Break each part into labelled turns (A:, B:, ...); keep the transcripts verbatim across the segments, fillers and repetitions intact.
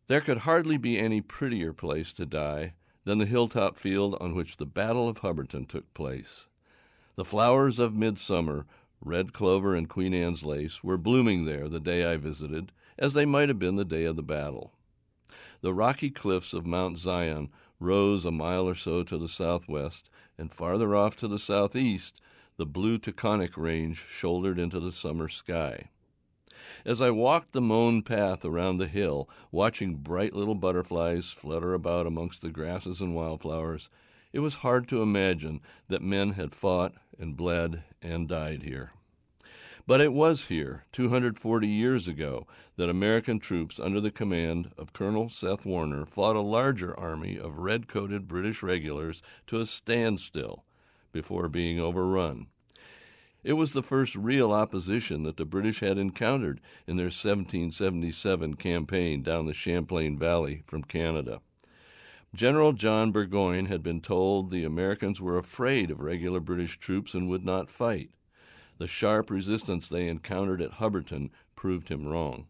A: There could hardly be any prettier place to die than the hilltop field on which the Battle of Hubbardton took place. The flowers of midsummer, red clover and Queen Anne's lace, were blooming there the day I visited, as they might have been the day of the battle. The rocky cliffs of Mount Zion rose a mile or so to the southwest, and farther off to the southeast, the blue Taconic Range shouldered into the summer sky. As I walked the mown path around the hill, watching bright little butterflies flutter about amongst the grasses and wildflowers, it was hard to imagine that men had fought and bled and died here. But it was here, two hundred forty years ago, that American troops under the command of Colonel Seth Warner fought a larger army of red-coated British regulars to a standstill before being overrun. It was the first real opposition that the British had encountered in their seventeen seventy-seven campaign down the Champlain Valley from Canada. General John Burgoyne had been told the Americans were afraid of regular British troops and would not fight. The sharp resistance they encountered at Hubbardton proved him wrong.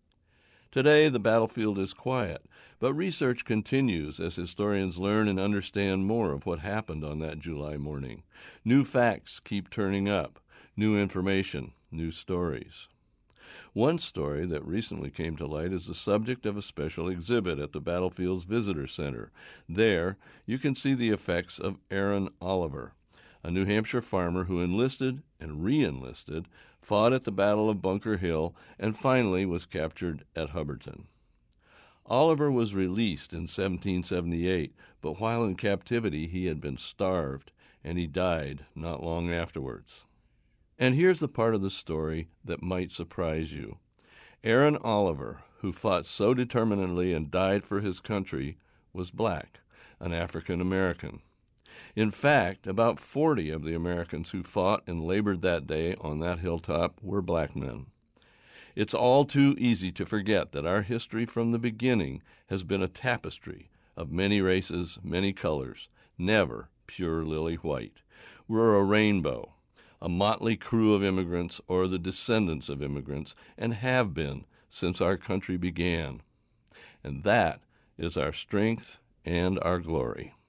A: Today, the battlefield is quiet, but research continues as historians learn and understand more of what happened on that July morning. New facts keep turning up, new information, new stories. One story that recently came to light is the subject of a special exhibit at the Battlefield's Visitor Center. There, you can see the effects of Aaron Oliver, a New Hampshire farmer who enlisted and re-enlisted, fought at the Battle of Bunker Hill, and finally was captured at Hubbardton. Oliver was released in seventeen seventy-eight, but while in captivity he had been starved, and he died not long afterwards. And here's the part of the story that might surprise you. Aaron Oliver, who fought so determinedly and died for his country, was black, an African American. In fact, about forty of the Americans who fought and labored that day on that hilltop were black men. It's all too easy to forget that our history from the beginning has been a tapestry of many races, many colors, never pure lily white. We're a rainbow, a motley crew of immigrants or the descendants of immigrants, and have been since our country began. And that is our strength and our glory.